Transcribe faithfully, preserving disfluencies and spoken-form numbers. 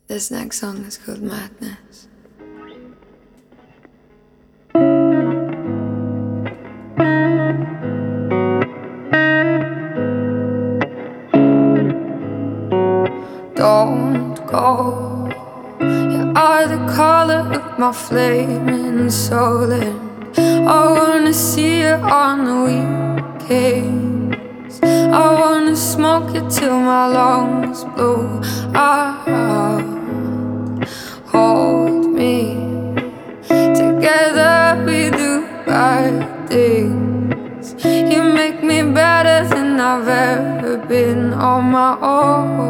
This next song is called Madness. Don't go. You are the color of my flaming soul, and I wanna see you on the weekends. I wanna smoke you till my lungs blow out. Hold me together, we do right things. You make me better than I've ever been on my own.